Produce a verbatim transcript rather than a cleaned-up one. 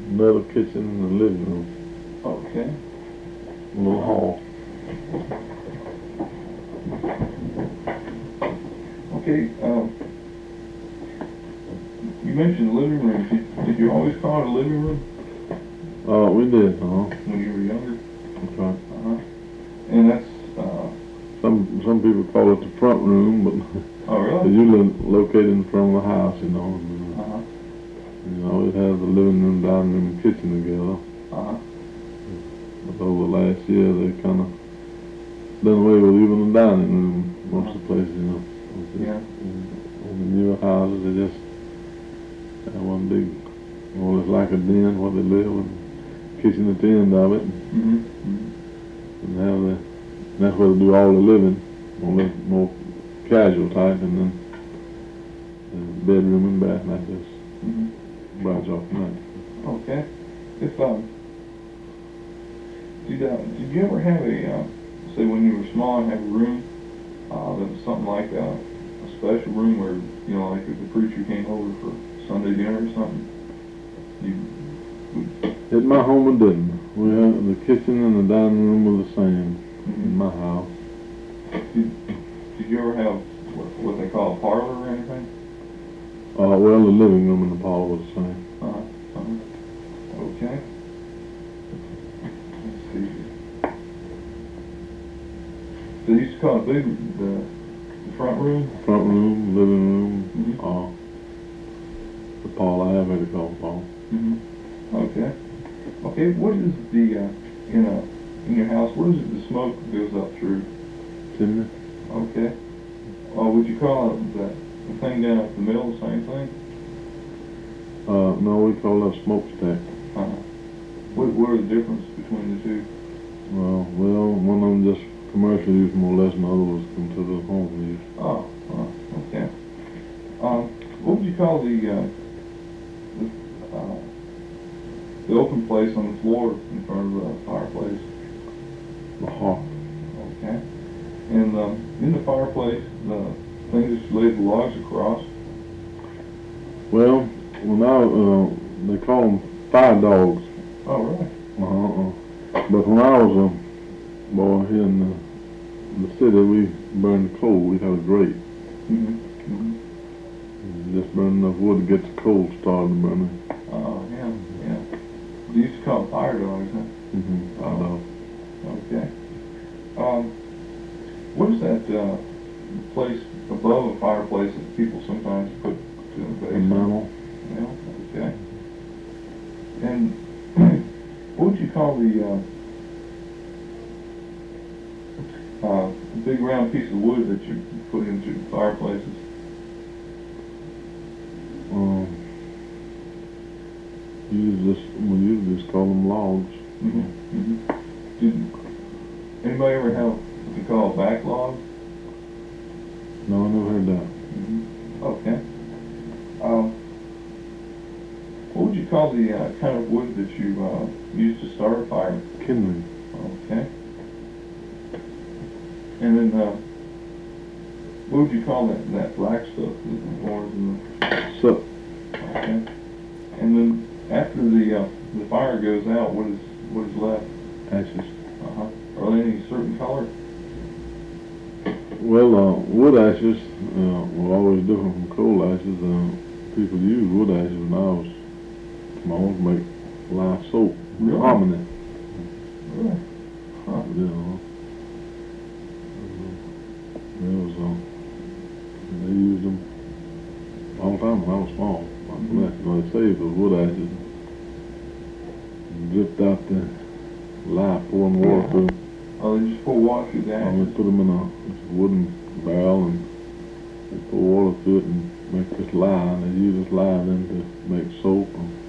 Another kitchen and a living room. Okay. A little hall. Okay, um, you mentioned living room. Did, did you always call it a living room? Uh, we did, uh-huh. When you were younger? That's right. Uh-huh. And that's, uh... Some some people call it the front room, but oh, really? it's usually located in front of the house, you know. And, uh, uh-huh. You know, it has the living room, dining room, and kitchen together. Uh-huh. But over the last year, they kind of done away with even the dining room, most of the places, you know. Yeah. In the newer houses, they just have one big, well, it's like a den where they live, and kitchen at the end of it, and, mm-hmm. Mm-hmm. and have the, and that's where they do all the living, more, more casual type, and then the bedroom and bath, and that just mm-hmm. branch off from that. Okay. If, um, did, uh, did you ever have a, uh, say when you were small and have a room, uh, that was something like a, a special room where, you know, like if the preacher came over for Sunday dinner or something? You would... At my home, it didn't. We had the kitchen and the dining room were the same mm-hmm. in my house. Did, did you ever have what, what they call a parlor or anything? Uh, well, the living room and the parlor was the same. Uh-huh. Uh-huh. Okay. Let's see. They used to call it big, the, the front room? Front room, living room, mm-hmm. uh, the parlor, I have heard it called parlor. Mm-hmm. Okay. Okay, what is the, uh, in a, in your house, what is it the smoke goes up through? Chimney? Okay. Uh, would you call it the, the thing down at the middle the same thing? Uh, no, we call that smokestack. Uh-huh. What, what are the differences between the two? Well, well, one of them just commercial use more or less, and the other was considered home use. Oh, uh, okay. Um, what would you call the, uh, the, uh, the open place on the floor in front of the fireplace? The hearth. Okay. And um, in the fireplace, the thing that you lay the logs across? Well, when I, uh, they call them fire dogs. Oh, really? Uh-huh. But when I was a boy here in the, the city, we burned coal. We had a grate. Mm-hmm. Mm-hmm. Just burn enough wood to get the coal started burning. Oh, yeah, yeah. They used to call them fire dogs, huh? Mm-hmm. Fire dogs. Okay. Um, what is that uh, place above a fireplace that people sometimes put to the base? A mantle. Yeah, okay. And what would you call the uh, uh, big round piece of wood that you put into fireplaces? Um, you use this, we usually just call them logs. Mm-hmm. Mm-hmm. Did anybody ever have what they call a backlog? No, I never heard that. Mm-hmm. Okay. Um, what would you call the uh, kind of wood that you uh, use to start a fire? Kindling. Okay. And then, uh, what would you call that, that black stuff that forms in the... Soot. Okay. And then, after the uh, the fire goes out, what is what is left? Ashes. Uh-huh. Are they any certain color? Well, uh, wood ashes uh, were always different from coal ashes. Uh, people used wood ashes when I was small to make live soap. Really? Harmony. Really? Huh. Yeah. There was, uh, they used them all the time when I was small. Mm-hmm. When they saved those wood ashes, and dripped out the lye, pouring water through. Oh, they just pour water through the ashes? And we put them in a wooden barrel and they pour water through it and make this lye, and they use this lye then to make soap and